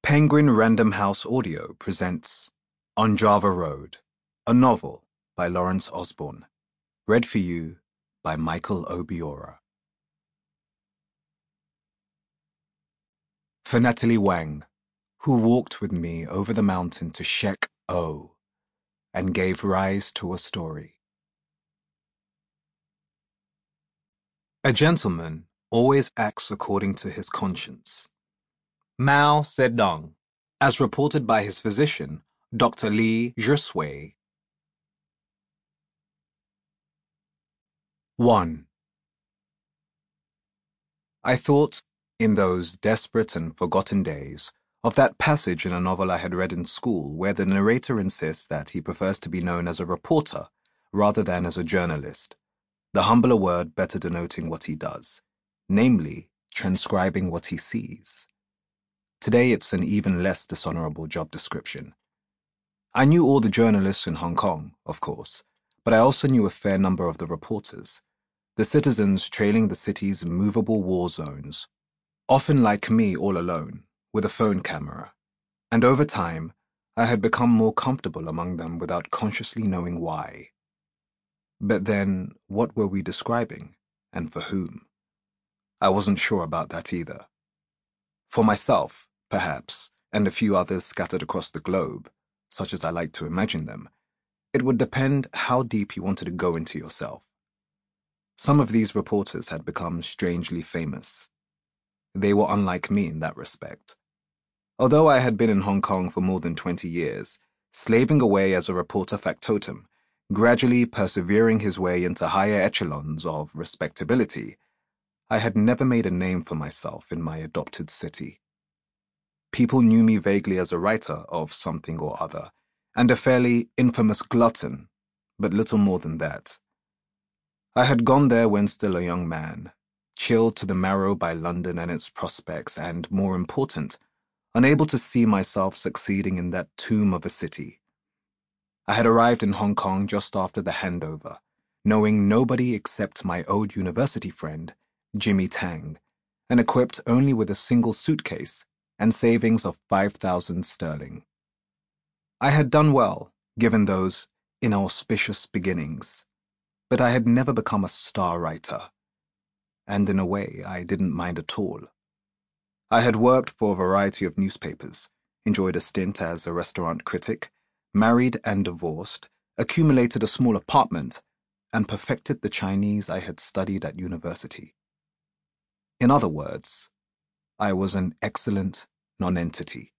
Penguin Random House Audio presents On Java Road, a novel by Lawrence Osborne, read for you by Michael Obiora. For Natalie Wang, who walked with me over the mountain to Shek O and gave rise to a story. A gentleman always acts according to his conscience. Mao Zedong, as reported by his physician, Dr. Li Zhisui. 1. I thought, in those desperate and forgotten days, of that passage in a novel I had read in school where the narrator insists that he prefers to be known as a reporter rather than as a journalist, the humbler word better denoting what he does, namely, transcribing what he sees. Today it's an even less dishonorable job description. I knew all the journalists in Hong Kong, of course, but I also knew a fair number of the reporters, the citizens trailing the city's movable war zones, often like me all alone, with a phone camera, and over time, I had become more comfortable among them without consciously knowing why. But then, what were we describing, and for whom? I wasn't sure about that either. For myself, perhaps, and a few others scattered across the globe, such as I like to imagine them, it would depend how deep you wanted to go into yourself. Some of these reporters had become strangely famous. They were unlike me in that respect. Although I had been in Hong Kong for more than 20 years, slaving away as a reporter factotum, gradually persevering his way into higher echelons of respectability, I had never made a name for myself in my adopted city. People knew me vaguely as a writer of something or other, and a fairly infamous glutton, but little more than that. I had gone there when still a young man, chilled to the marrow by London and its prospects, and, more important, unable to see myself succeeding in that tomb of a city. I had arrived in Hong Kong just after the handover, knowing nobody except my old university friend, Jimmy Tang, and equipped only with a single suitcase and savings of 5,000 sterling. I had done well, given those inauspicious beginnings, but I had never become a star writer, and in a way I didn't mind at all. I had worked for a variety of newspapers, enjoyed a stint as a restaurant critic, married and divorced, accumulated a small apartment, and perfected the Chinese I had studied at university. In other words, I was an excellent nonentity.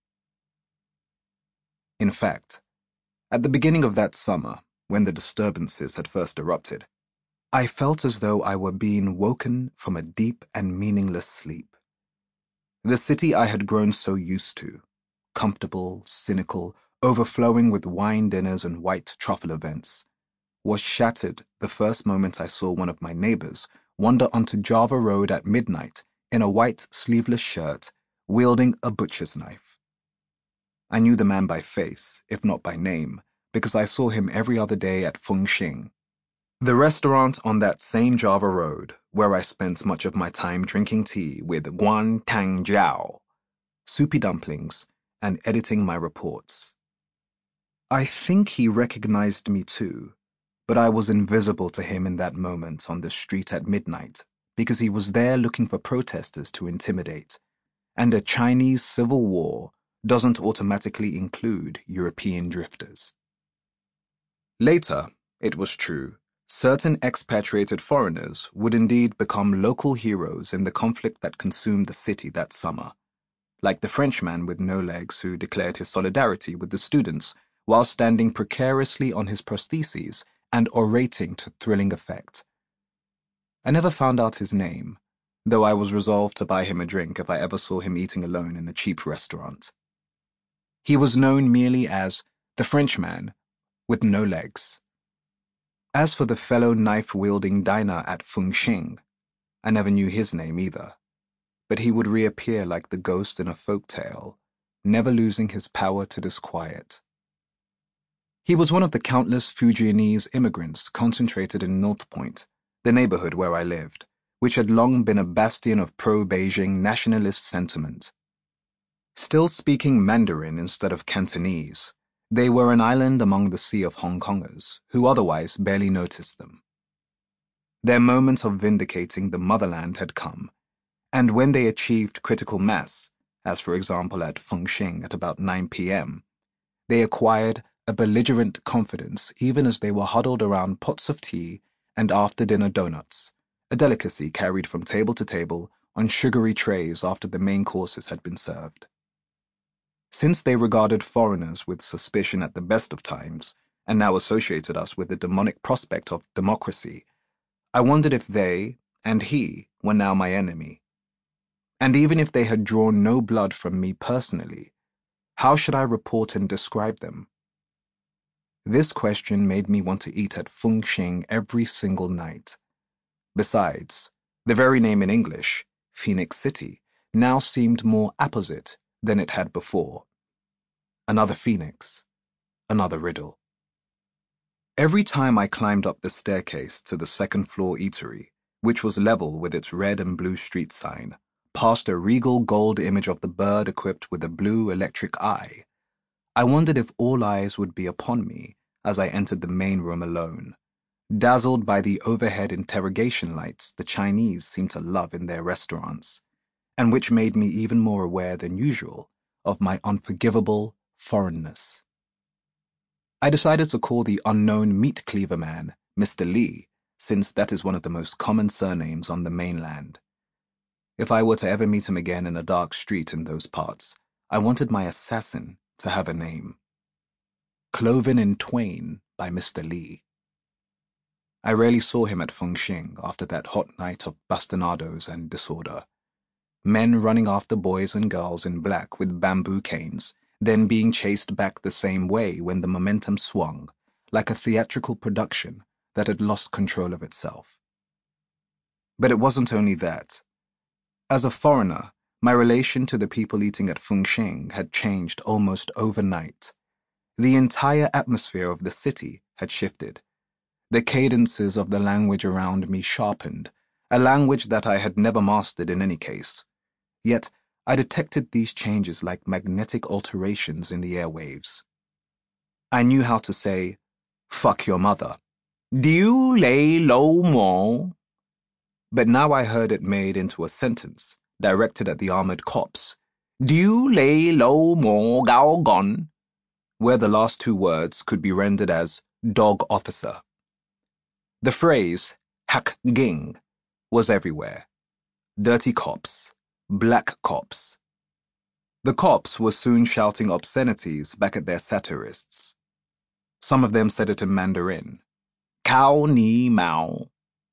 In fact, at the beginning of that summer, when the disturbances had first erupted, I felt as though I were being woken from a deep and meaningless sleep. The city I had grown so used to, comfortable, cynical, overflowing with wine dinners and white truffle events, was shattered the first moment I saw one of my neighbors wander onto Java Road at midnight in a white sleeveless shirt, wielding a butcher's knife. I knew the man by face, if not by name, because I saw him every other day at Fung Xing, the restaurant on that same Java Road where I spent much of my time drinking tea with Guan Tang Jiao, soupy dumplings, and editing my reports. I think he recognized me too, but I was invisible to him in that moment on the street at midnight because he was there looking for protesters to intimidate, and a Chinese civil war doesn't automatically include European drifters. Later, it was true, certain expatriated foreigners would indeed become local heroes in the conflict that consumed the city that summer, like the Frenchman with no legs who declared his solidarity with the students while standing precariously on his prostheses and orating to thrilling effect. I never found out his name, though I was resolved to buy him a drink if I ever saw him eating alone in a cheap restaurant. He was known merely as the Frenchman with no legs. As for the fellow knife-wielding diner at Fung Xing, I never knew his name either, but he would reappear like the ghost in a folk tale, never losing his power to disquiet. He was one of the countless Fujianese immigrants concentrated in North Point, the neighborhood where I lived, which had long been a bastion of pro-Beijing nationalist sentiment. still speaking Mandarin instead of Cantonese. They were an island among the sea of Hong Kongers, who otherwise barely noticed them. Their moment of vindicating the motherland had come, and when they achieved critical mass, as for example at Fengxing at about 9 p.m., they acquired a belligerent confidence even as they were huddled around pots of tea and after-dinner donuts, a delicacy carried from table to table on sugary trays after the main courses had been served. Since they regarded foreigners with suspicion at the best of times, and now associated us with the demonic prospect of democracy, I wondered if they, and he, were now my enemy. And even if they had drawn no blood from me personally, how should I report and describe them? This question made me want to eat at Fengxing every single night. Besides, the very name in English, Phoenix City, now seemed more apposite than it had before. Another phoenix, another riddle. Every time I climbed up the staircase to the second-floor eatery, which was level with its red and blue street sign, past a regal gold image of the bird equipped with a blue electric eye, I wondered if all eyes would be upon me as I entered the main room alone, dazzled by the overhead interrogation lights the Chinese seem to love in their restaurants, and which made me even more aware than usual of my unforgivable foreignness. I decided to call the unknown meat cleaver man Mr. Lee, since that is one of the most common surnames on the mainland. If I were to ever meet him again in a dark street in those parts, I wanted my assassin to have a name. Cloven in Twain by Mr. Lee. I rarely saw him at Fengxing after that hot night of bastinadoes and disorder. Men running after boys and girls in black with bamboo canes, then being chased back the same way when the momentum swung, like a theatrical production that had lost control of itself. But it wasn't only that. As a foreigner, my relation to the people eating at Fengxing had changed almost overnight. The entire atmosphere of the city had shifted. The cadences of the language around me sharpened, a language that I had never mastered in any case. Yet I detected these changes like magnetic alterations in the airwaves. I knew how to say, "Fuck your mother," "Diu lei lo mo," but now I heard it made into a sentence directed at the armored cops, "Diu lei lo mo gao gon," where the last two words could be rendered as dog officer. The phrase hak ging was everywhere. Dirty cops, black cops. The cops were soon shouting obscenities back at their satirists. Some of them said it in Mandarin. Kao ni mao.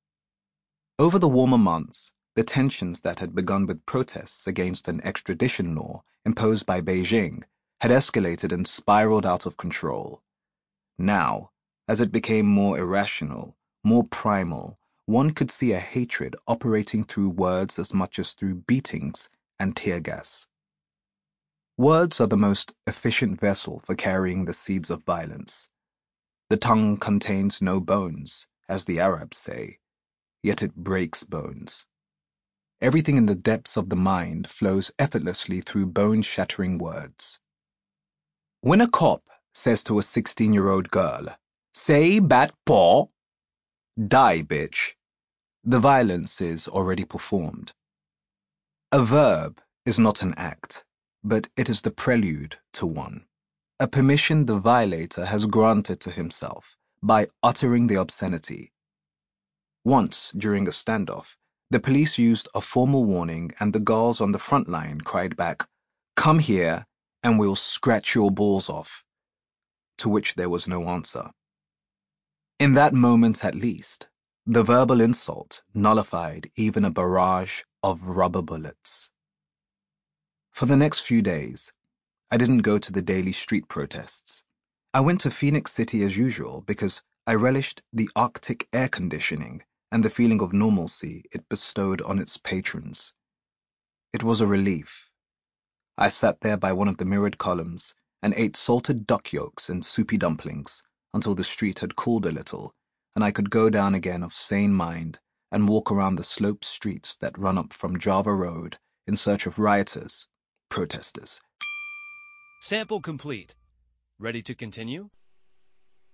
Over the warmer months, the tensions that had begun with protests against an extradition law imposed by Beijing had escalated and spiraled out of control. Now, as it became more irrational, more primal, one could see a hatred operating through words as much as through beatings and tear gas. Words are the most efficient vessel for carrying the seeds of violence. The tongue contains no bones, as the Arabs say, yet it breaks bones. Everything in the depths of the mind flows effortlessly through bone-shattering words. When a cop says to a 16-year-old girl, "Say bat paw," die, bitch, the violence is already performed. A verb is not an act, but it is the prelude to one, a permission the violator has granted to himself by uttering the obscenity. Once, during a standoff, the police used a formal warning and the girls on the front line cried back, "Come here and we'll scratch your balls off," to which there was no answer. In that moment at least, the verbal insult nullified even a barrage of rubber bullets. For the next few days, I didn't go to the daily street protests. I went to Phoenix City as usual because I relished the Arctic air conditioning and the feeling of normalcy it bestowed on its patrons. It was a relief. I sat there by one of the mirrored columns and ate salted duck yolks and soupy dumplings until the street had cooled a little and I could go down again of sane mind and walk around the sloped streets that run up from Java Road in search of rioters, protesters. Sample complete. Ready to continue?